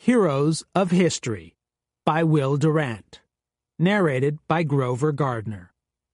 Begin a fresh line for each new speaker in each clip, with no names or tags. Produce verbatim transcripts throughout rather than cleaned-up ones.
Heroes of History by Will Durant. Narrated by Grover Gardner.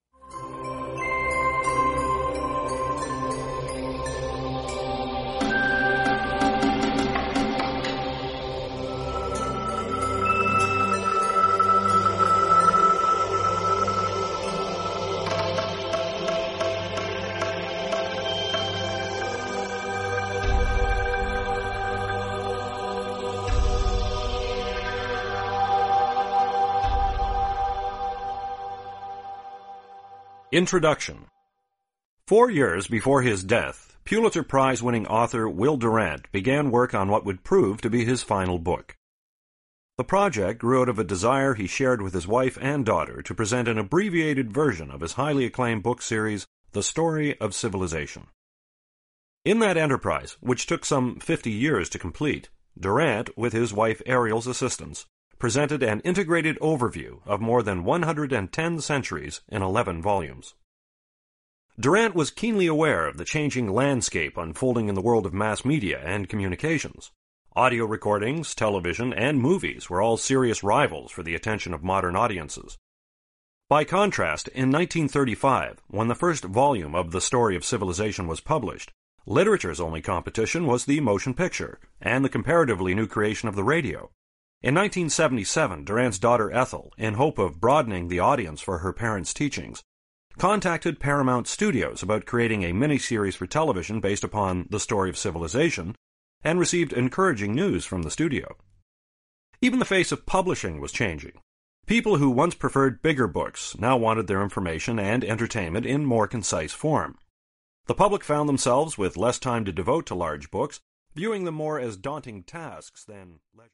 Introduction. Four years before his death, Pulitzer Prize-winning author Will Durant began work on what would prove to be his final book. The project grew out of a desire he shared with his wife and daughter to present an abbreviated version of his highly acclaimed book series, The Story of Civilization. In that enterprise, which took some fifty years to complete, Durant, with his wife Ariel's assistance, presented an integrated overview of more than one hundred ten centuries in eleven volumes. Durant was keenly aware of the changing landscape unfolding in the world of mass media and communications. Audio recordings, television, and movies were all serious rivals for the attention of modern audiences. By contrast, in nineteen thirty-five, when the first volume of The Story of Civilization was published, literature's only competition was the motion picture and the comparatively new creation of the radio. In nineteen seventy-seven, Durant's daughter Ethel, in hope of broadening the audience for her parents' teachings, contacted Paramount Studios about creating a miniseries for television based upon The Story of Civilization, and received encouraging news from the studio. Even the face of publishing was changing. People who once preferred bigger books now wanted their information and entertainment in more concise form. The public found themselves with less time to devote to large books, viewing them more as daunting tasks than leisure.